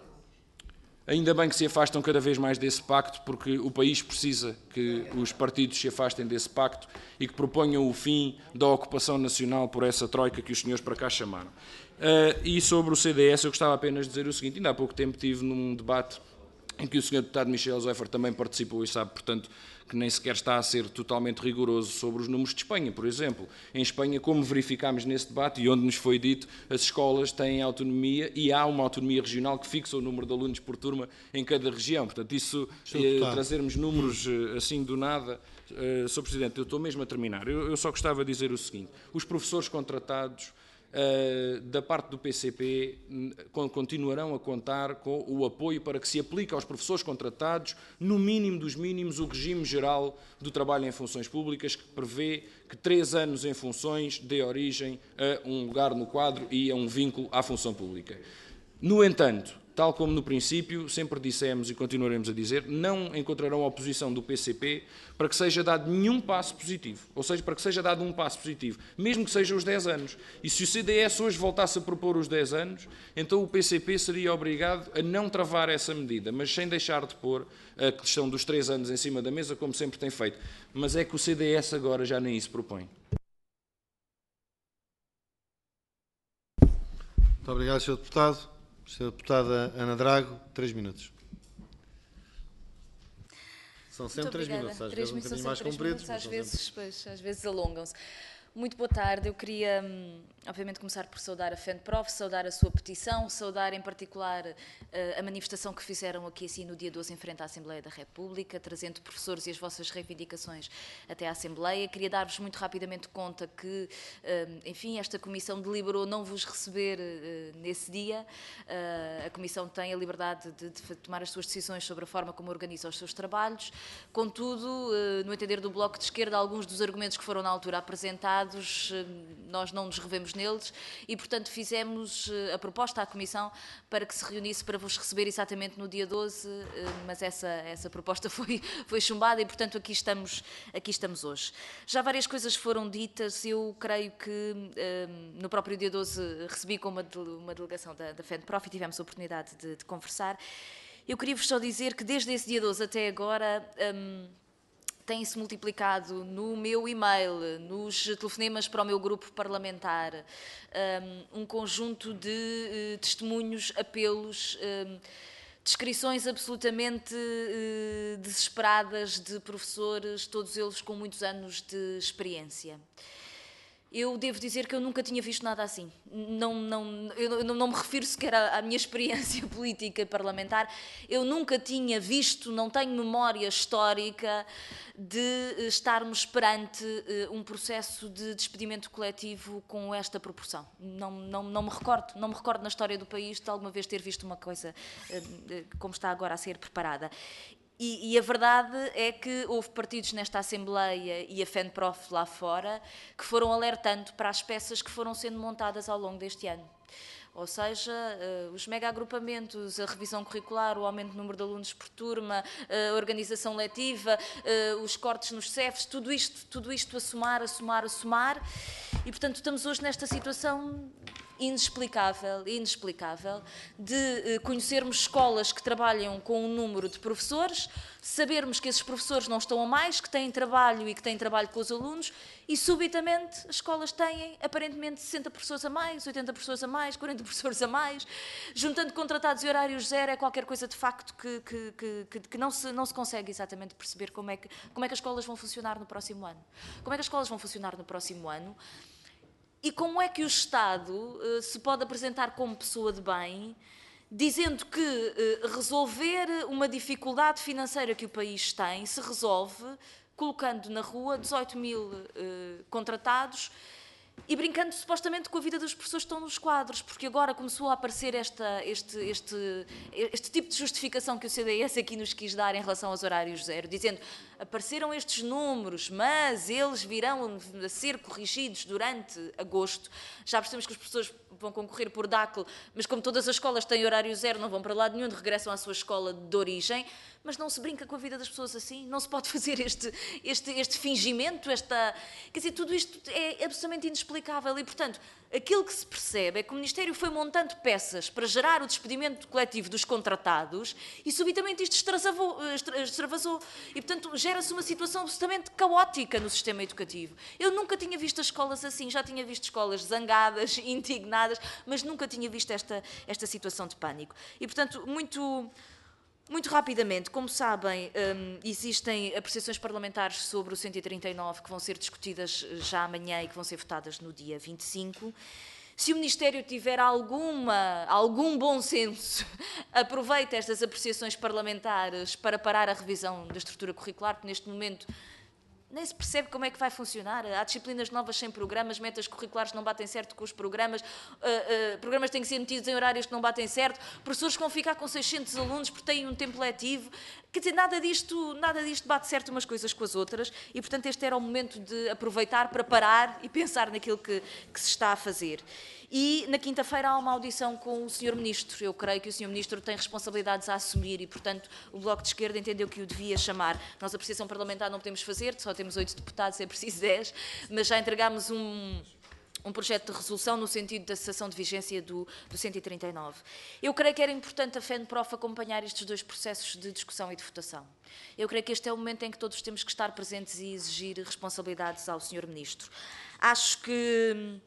Ainda bem que se afastam cada vez mais desse pacto, porque o país precisa que os partidos se afastem desse pacto e que proponham o fim da ocupação nacional por essa troika que os senhores para cá chamaram. E sobre o CDS, eu gostava apenas de dizer o seguinte: ainda há pouco tempo estive num debate em que o Sr. Deputado Michel Zéfer também participou e sabe, portanto, que nem sequer está a ser totalmente rigoroso sobre os números de Espanha, por exemplo. Em Espanha, como verificámos nesse debate e onde nos foi dito, as escolas têm autonomia e há uma autonomia regional que fixa o número de alunos por turma em cada região. Portanto, isso, trazermos números assim do nada... Sr. Presidente, eu estou mesmo a terminar. Eu só gostava de dizer o seguinte: os professores contratados da parte do PCP continuarão a contar com o apoio para que se aplique aos professores contratados, no mínimo dos mínimos, o regime geral do trabalho em funções públicas, que prevê que 3 anos em funções dê origem a um lugar no quadro e a um vínculo à função pública. No entanto, tal como no princípio, sempre dissemos e continuaremos a dizer, não encontrarão oposição do PCP para que seja dado nenhum passo positivo, ou seja, para que seja dado um passo positivo, mesmo que seja os 10 anos. E se o CDS hoje voltasse a propor os 10 anos, então o PCP seria obrigado a não travar essa medida, mas sem deixar de pôr a questão dos 3 anos em cima da mesa, como sempre tem feito. Mas é que o CDS agora já nem isso propõe. Muito obrigado, Sr. Deputado. Sra. Deputada Ana Drago, 3 minutos. São sempre 3 minutos, às vezes um bocadinho mais compridos. Às vezes alongam-se. Muito boa tarde. Eu queria, obviamente, começar por saudar a FENPROF, saudar a sua petição, saudar em particular a manifestação que fizeram aqui assim no dia 12 em frente à Assembleia da República, trazendo professores e as vossas reivindicações até à Assembleia. Queria dar-vos muito rapidamente conta que, enfim, esta Comissão deliberou não vos receber nesse dia. A Comissão tem a liberdade de tomar as suas decisões sobre a forma como organiza os seus trabalhos. Contudo, no entender do Bloco de Esquerda, alguns dos argumentos que foram na altura apresentados, nós não nos revemos neles e, portanto, fizemos a proposta à Comissão para que se reunisse para vos receber exatamente no dia 12, mas essa proposta foi chumbada e, portanto, aqui estamos hoje. Já várias coisas foram ditas, eu creio que no próprio dia 12 recebi com uma delegação da FENPROF e tivemos a oportunidade de conversar. Eu queria-vos só dizer que desde esse dia 12 até agora tem-se multiplicado no meu e-mail, nos telefonemas para o meu grupo parlamentar, um conjunto de testemunhos, apelos, descrições absolutamente desesperadas de professores, todos eles com muitos anos de experiência. Eu devo dizer que eu nunca tinha visto nada assim. Eu não me refiro sequer à minha experiência política e parlamentar. Eu nunca tinha visto, não tenho memória histórica de estarmos perante um processo de despedimento coletivo com esta proporção. Não me recordo na história do país de alguma vez ter visto uma coisa como está agora a ser preparada. E a verdade é que houve partidos nesta Assembleia e a FENPROF lá fora que foram alertando para as peças que foram sendo montadas ao longo deste ano. Ou seja, os mega-agrupamentos, a revisão curricular, o aumento do número de alunos por turma, a organização letiva, os cortes nos CEFs, tudo isto a somar. E, portanto, estamos hoje nesta situação inexplicável, de conhecermos escolas que trabalham com um número de professores, sabermos que esses professores não estão a mais, que têm trabalho e que têm trabalho com os alunos, e subitamente as escolas têm aparentemente 60 professores a mais, 80 professores a mais, 40 professores a mais, juntando contratados e horários zero, é qualquer coisa de facto que não se consegue exatamente perceber como é que as escolas vão funcionar no próximo ano. Como é que as escolas vão funcionar no próximo ano? E como é que o Estado se pode apresentar como pessoa de bem, dizendo que resolver uma dificuldade financeira que o país tem se resolve colocando na rua 18 mil contratados e brincando supostamente com a vida das pessoas que estão nos quadros, porque agora começou a aparecer este tipo de justificação que o CDS aqui nos quis dar em relação aos horários zero, dizendo apareceram estes números, mas eles virão a ser corrigidos durante agosto. Já percebemos que os professores vão concorrer por DACL, mas como todas as escolas têm horário zero, não vão para lado nenhum, regressam à sua escola de origem, mas não se brinca com a vida das pessoas assim, não se pode fazer este fingimento, quer dizer, tudo isto é absolutamente inexplicável e, portanto, aquilo que se percebe é que o Ministério foi montando peças para gerar o despedimento coletivo dos contratados e subitamente isto extravasou. E, portanto, gera-se uma situação absolutamente caótica no sistema educativo. Eu nunca tinha visto as escolas assim, já tinha visto escolas zangadas, indignadas, mas nunca tinha visto esta situação de pânico. E, portanto, muito rapidamente, como sabem, existem apreciações parlamentares sobre o 139 que vão ser discutidas já amanhã e que vão ser votadas no dia 25. Se o Ministério tiver algum bom senso, aproveita estas apreciações parlamentares para parar a revisão da estrutura curricular, porque neste momento nem se percebe como é que vai funcionar. Há disciplinas novas sem programas, metas curriculares que não batem certo com os programas, programas têm que ser metidos em horários que não batem certo, professores que vão ficar com 600 alunos porque têm um tempo letivo. Quer dizer, nada disto bate certo umas coisas com as outras e, portanto, este era o momento de aproveitar para parar e pensar naquilo que se está a fazer. E na quinta-feira há uma audição com o Sr. Ministro. Eu creio que o Sr. Ministro tem responsabilidades a assumir e, portanto, o Bloco de Esquerda entendeu que o devia chamar. Nós, a apreciação parlamentar, não podemos fazer, só temos 8 deputados, é preciso 10, mas já entregámos um projeto de resolução no sentido da cessação de vigência do 139. Eu creio que era importante a FENPROF acompanhar estes dois processos de discussão e de votação. Eu creio que este é o momento em que todos temos que estar presentes e exigir responsabilidades ao Sr. Ministro. Acho que,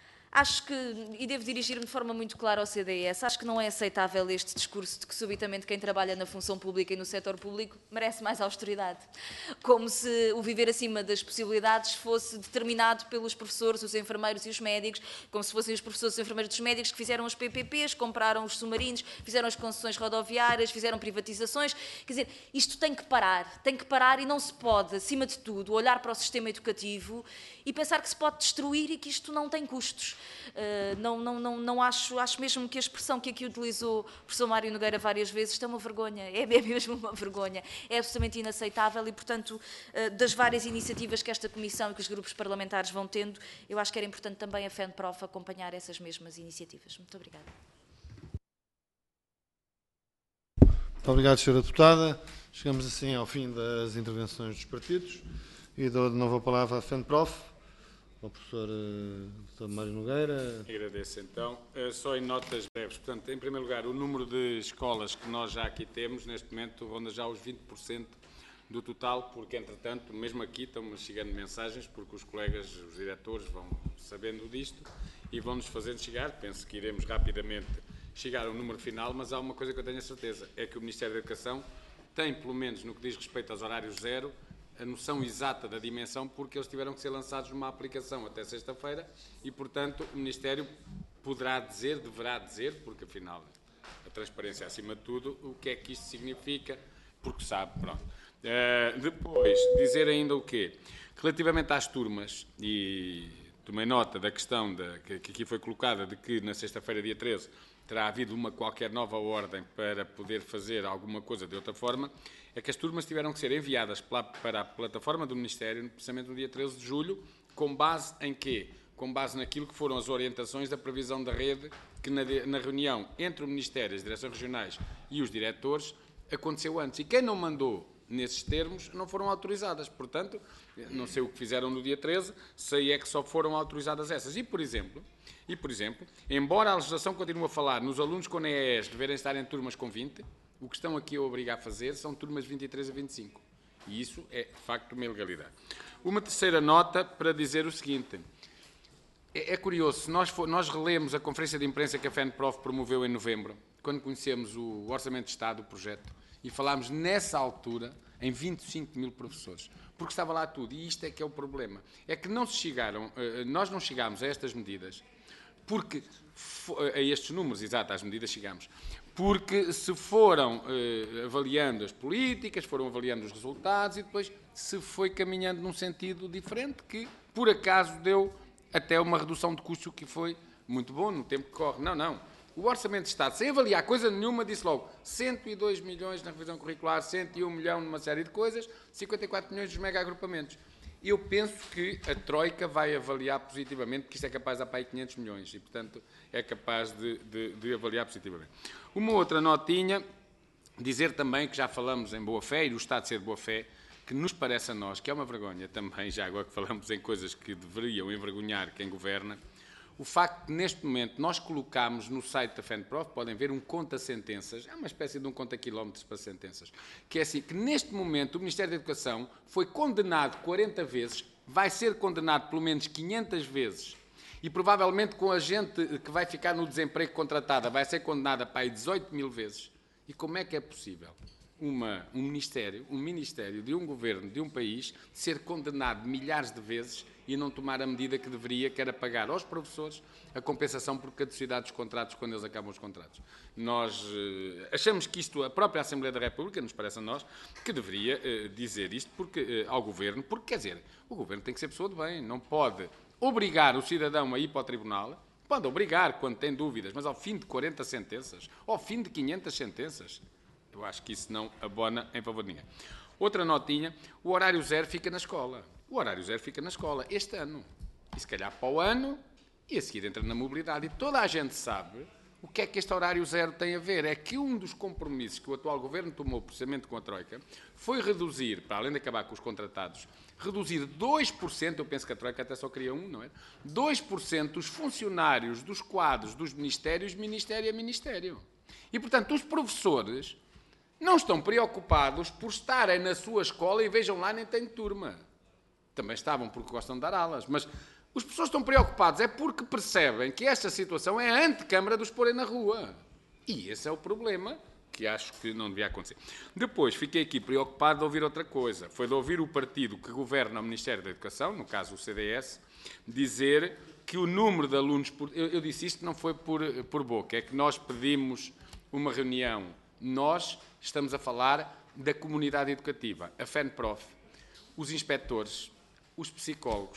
e devo dirigir-me de forma muito clara ao CDS, acho que não é aceitável este discurso de que subitamente quem trabalha na função pública e no setor público merece mais austeridade. Como se o viver acima das possibilidades fosse determinado pelos professores, os enfermeiros e os médicos, como se fossem os professores e os enfermeiros dos médicos que fizeram os PPPs, compraram os submarinos, fizeram as concessões rodoviárias, fizeram privatizações. Quer dizer, isto tem que parar e não se pode, acima de tudo, olhar para o sistema educativo e pensar que se pode destruir e que isto não tem custos. Não acho mesmo que a expressão que aqui utilizou o professor Mário Nogueira várias vezes, isto é uma vergonha, é mesmo uma vergonha, é absolutamente inaceitável e, portanto, das várias iniciativas que esta Comissão e que os grupos parlamentares vão tendo, eu acho que era importante também a FENPROF acompanhar essas mesmas iniciativas. Muito obrigada. Muito obrigado, Sra. Deputada. Chegamos assim ao fim das intervenções dos partidos e dou de novo a palavra à FENPROF, ao professor Dr. Mário Nogueira. Agradeço então. Só em notas breves. Portanto, em primeiro lugar, o número de escolas que nós já aqui temos, neste momento, ronda já os 20% do total, porque, entretanto, mesmo aqui estão-me chegando mensagens, porque os colegas, os diretores, vão sabendo disto e vão-nos fazendo chegar. Penso que iremos rapidamente chegar ao número final, mas há uma coisa que eu tenho a certeza, é que o Ministério da Educação tem, pelo menos no que diz respeito aos horários zero, a noção exata da dimensão, porque eles tiveram que ser lançados numa aplicação até sexta-feira e, portanto, o Ministério poderá dizer, deverá dizer, porque afinal a transparência é acima de tudo, o que é que isto significa, porque sabe, pronto. Depois, dizer ainda o quê? Relativamente às turmas, e tomei nota da questão que aqui foi colocada, de que na sexta-feira, dia 13, terá havido qualquer nova ordem para poder fazer alguma coisa de outra forma, é que as turmas tiveram que ser enviadas para a plataforma do Ministério, precisamente no dia 13 de julho, com base em quê? Com base naquilo que foram as orientações da previsão da rede, que na reunião entre o Ministério, as direções regionais e os diretores, aconteceu antes. E quem não mandou nesses termos não foram autorizadas. Portanto, não sei o que fizeram no dia 13, sei é que só foram autorizadas essas. E, por exemplo, embora a legislação continue a falar nos alunos com NEES deverem estar em turmas com 20, o que estão aqui a obrigar a fazer são turmas 23 a 25. E isso é, de facto, uma ilegalidade. Uma terceira nota para dizer o seguinte. É curioso, se nós relemos a conferência de imprensa que a FENPROF promoveu em novembro, quando conhecemos o Orçamento de Estado, o projeto, e falámos nessa altura em 25 mil professores, porque estava lá tudo, e isto é que é o problema. É que nós não chegámos a estas medidas, porque, a estes números, exato, às medidas chegámos, porque se foram avaliando as políticas, foram avaliando os resultados e depois se foi caminhando num sentido diferente que, por acaso, deu até uma redução de custos, que foi muito bom no tempo que corre. Não. O Orçamento de Estado, sem avaliar coisa nenhuma, disse logo 102 milhões na revisão curricular, 101 milhões numa série de coisas, 54 milhões dos mega-agrupamentos. Eu penso que a Troika vai avaliar positivamente, porque isto é capaz de dar para aí 500 milhões e, portanto, é capaz de avaliar positivamente. Uma outra notinha, dizer também que já falamos em boa-fé e do Estado de ser de boa-fé, que nos parece a nós, que é uma vergonha também, já agora que falamos em coisas que deveriam envergonhar quem governa, o facto de, neste momento, nós colocámos no site da FENPROF, podem ver um conta-sentenças, é uma espécie de um conta-quilómetros para sentenças, que é assim, que neste momento o Ministério da Educação foi condenado 40 vezes, vai ser condenado pelo menos 500 vezes, e provavelmente com a gente que vai ficar no desemprego contratada vai ser condenada para aí 18 mil vezes. E como é que é possível um ministério de um governo, de um país, ser condenado milhares de vezes e não tomar a medida que deveria, que era pagar aos professores a compensação por caducidade dos contratos quando eles acabam os contratos? Nós achamos que isto, a própria Assembleia da República, nos parece a nós, que deveria dizer isto ao Governo, porque, quer dizer, o Governo tem que ser pessoa de bem, não pode obrigar o cidadão a ir para o Tribunal, pode obrigar quando tem dúvidas, mas ao fim de 40 sentenças, ao fim de 500 sentenças, eu acho que isso não abona em favor de ninguém. Outra notinha, o horário zero fica na escola. O horário zero fica na escola este ano. E se calhar para o ano, e a seguir entra na mobilidade. E toda a gente sabe o que é que este horário zero tem a ver. É que um dos compromissos que o atual Governo tomou, precisamente com a Troika, foi reduzir, para além de acabar com os contratados, reduzir 2%, eu penso que a Troika até só queria não é? 2% os funcionários dos quadros dos ministérios, ministério a ministério. E, portanto, os professores não estão preocupados por estarem na sua escola e vejam lá, nem tem turma. Também estavam porque gostam de dar aulas, mas os professores estão preocupados é porque percebem que esta situação é a antecâmara de os porem na rua. E esse é o problema que acho que não devia acontecer. Depois, fiquei aqui preocupado de ouvir outra coisa. Foi de ouvir o partido que governa o Ministério da Educação, no caso o CDS, dizer que o número de alunos... Eu disse isto, não foi por boca, é que nós pedimos uma reunião. Nós estamos a falar da comunidade educativa, a FENPROF, os inspectores, os psicólogos,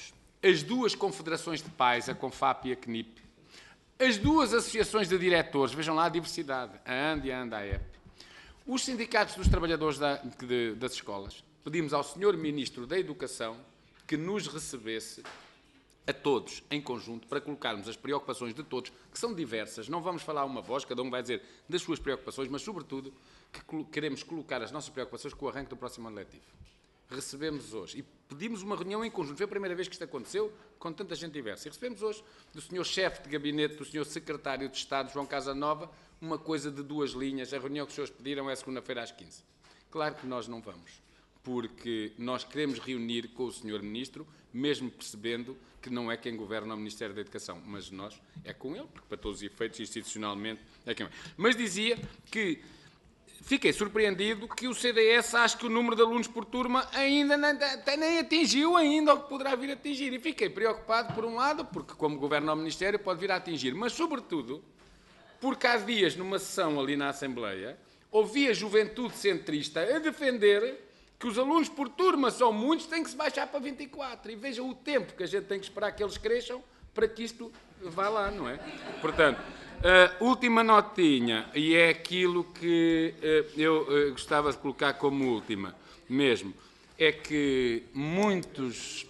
as duas confederações de pais, a CONFAP e a CNIP, as duas associações de diretores, vejam lá a diversidade, a AND e a ANDAEP, os sindicatos dos trabalhadores das escolas. Pedimos ao Sr. Ministro da Educação que nos recebesse a todos, em conjunto, para colocarmos as preocupações de todos, que são diversas. Não vamos falar uma voz, cada um vai dizer das suas preocupações, mas, sobretudo, que queremos colocar as nossas preocupações com o arranque do próximo ano letivo. Recebemos hoje, e pedimos uma reunião em conjunto, foi a primeira vez que isto aconteceu, com tanta gente diversa, e recebemos hoje do Sr. Chefe de Gabinete, do Sr. Secretário de Estado, João Casanova, uma coisa de 2 linhas, a reunião que os senhores pediram é segunda-feira às 15. Claro que nós não vamos, porque nós queremos reunir com o Sr. Ministro, mesmo percebendo que não é quem governa o Ministério da Educação, mas nós é com ele, porque para todos os efeitos, institucionalmente, é quem é. Mas dizia que fiquei surpreendido que o CDS acha que o número de alunos por turma ainda nem atingiu ainda o que poderá vir a atingir. E fiquei preocupado, por um lado, porque como governa o Ministério pode vir a atingir, mas sobretudo porque há dias, numa sessão ali na Assembleia, ouvi a juventude centrista a defender que os alunos por turma são muitos, tem que se baixar para 24. E vejam o tempo que a gente tem que esperar que eles cresçam para que isto vá lá, não é? Portanto, última notinha, e é aquilo que eu gostava de colocar como última mesmo, é que muitos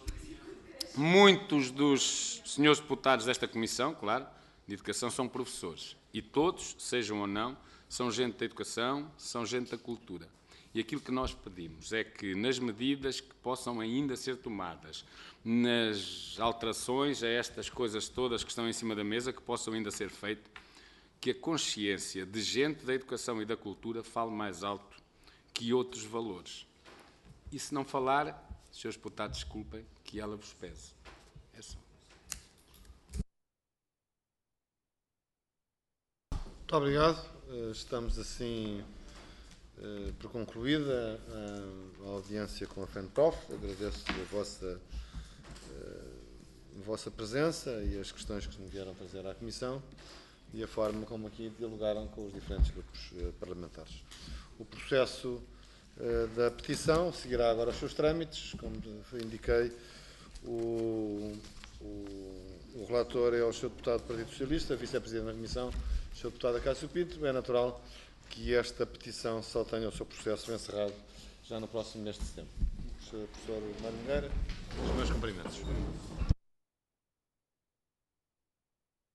dos senhores deputados desta Comissão, claro, de Educação, são professores. E todos, sejam ou não, são gente da educação, são gente da cultura. E aquilo que nós pedimos é que, nas medidas que possam ainda ser tomadas, nas alterações a estas coisas todas que estão em cima da mesa, que possam ainda ser feitas, que a consciência de gente da educação e da cultura fale mais alto que outros valores. E se não falar, senhores deputados, desculpem, que ela vos pese. É só. Muito obrigado. Estamos assim por concluída a audiência com a FENPROF. Agradeço a vossa presença e as questões que me vieram trazer à Comissão e a forma como aqui dialogaram com os diferentes grupos parlamentares. O processo da petição seguirá agora os seus trâmites. Como indiquei, o relator é o Sr. Deputado do Partido Socialista, Vice-Presidente da Comissão, o Sr. Deputado Acácio Pinto. É natural que esta petição só tenha o seu processo encerrado já no próximo mês de setembro. Professor Mário Nogueira, os meus cumprimentos.